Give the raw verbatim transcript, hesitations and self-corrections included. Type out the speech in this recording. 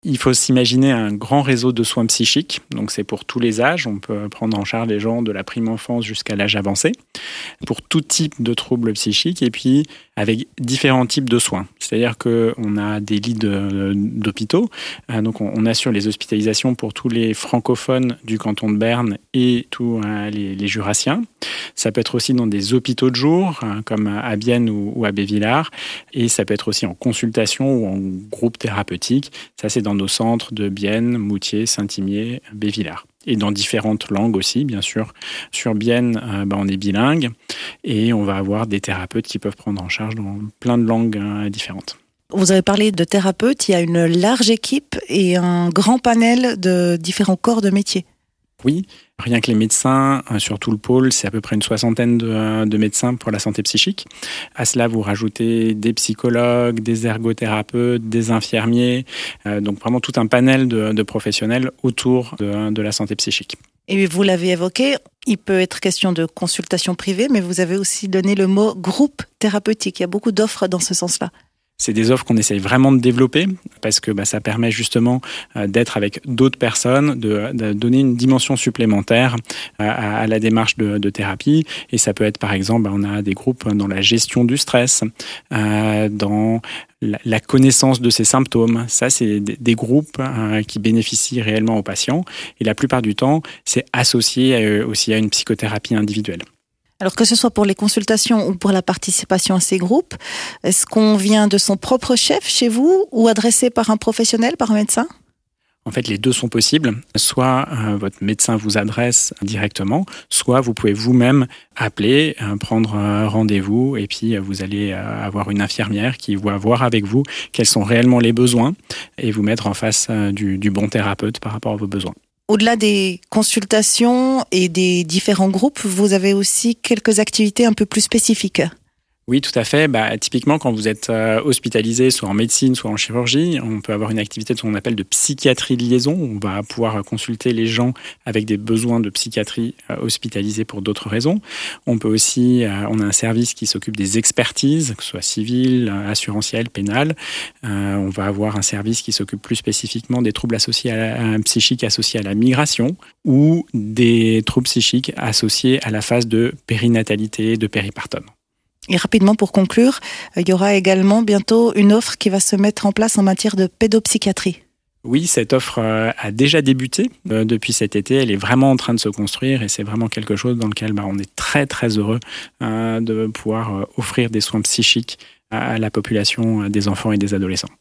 Il faut s'imaginer un grand réseau de soins psychiques. Donc, c'est pour tous les âges. On peut prendre en charge les gens de la prime enfance jusqu'à l'âge avancé, pour tout type de troubles psychiques et puis avec différents types de soins. C'est-à-dire qu'on a des lits de, d'hôpitaux. Donc, on, on assure les hospitalisations pour tous les francophones du canton de Berne et tous les, les jurassiens. Ça peut être aussi dans des hôpitaux de jour, comme à Bienne ou, ou à Bévillars. Et ça peut être aussi en consultation ou en groupe thérapeutique. Ça, c'est dans nos centres de Bienne, Moutier, Saint-Imier, Bévillars. Et dans différentes langues aussi, bien sûr. Sur Bienne, euh, bah, on est bilingue et on va avoir des thérapeutes qui peuvent prendre en charge dans plein de langues euh, différentes. Vous avez parlé de thérapeutes, il y a une large équipe et un grand panel de différents corps de métier. Oui, rien que les médecins, sur tout le pôle, c'est à peu près une soixantaine de, de médecins pour la santé psychique. À cela, vous rajoutez des psychologues, des ergothérapeutes, des infirmiers, euh, donc vraiment tout un panel de, de professionnels autour de, de la santé psychique. Et vous l'avez évoqué, il peut être question de consultation privée, mais vous avez aussi donné le mot groupe thérapeutique. Il y a beaucoup d'offres dans ce sens-là. C'est des offres qu'on essaye vraiment de développer parce que bah, ça permet justement euh, d'être avec d'autres personnes, de, de donner une dimension supplémentaire euh, à, à la démarche de, de thérapie. Et ça peut être par exemple, bah, on a des groupes dans la gestion du stress, euh, dans la, la connaissance de ses symptômes. Ça, c'est des, des groupes euh, qui bénéficient réellement aux patients. Et la plupart du temps, c'est associé à, aussi à une psychothérapie individuelle. Alors que ce soit pour les consultations ou pour la participation à ces groupes, est-ce qu'on vient de son propre chef chez vous ou adressé par un professionnel, par un médecin ? En fait, les deux sont possibles. Soit euh, votre médecin vous adresse directement, soit vous pouvez vous-même appeler, euh, prendre euh, rendez-vous et puis euh, vous allez euh, avoir une infirmière qui va voir avec vous quels sont réellement les besoins et vous mettre en face euh, du, du bon thérapeute par rapport à vos besoins. Au-delà des consultations et des différents groupes, vous avez aussi quelques activités un peu plus spécifiques. Oui, tout à fait. Bah, typiquement, quand vous êtes euh, hospitalisé, soit en médecine, soit en chirurgie, on peut avoir une activité de ce qu'on appelle de psychiatrie de liaison. On va pouvoir consulter les gens avec des besoins de psychiatrie euh, hospitalisés pour d'autres raisons. On peut aussi, euh, on a un service qui s'occupe des expertises, que ce soit civiles, assurantielles, pénales. Euh, on va avoir un service qui s'occupe plus spécifiquement des troubles associés à la, à, psychiques associés à la migration ou des troubles psychiques associés à la phase de périnatalité, de péripartum. Et rapidement, pour conclure, il y aura également bientôt une offre qui va se mettre en place en matière de pédopsychiatrie. Oui, cette offre a déjà débuté depuis cet été. Elle est vraiment en train de se construire et c'est vraiment quelque chose dans lequel bah, on est très très heureux de pouvoir offrir des soins psychiques à la population des enfants et des adolescents.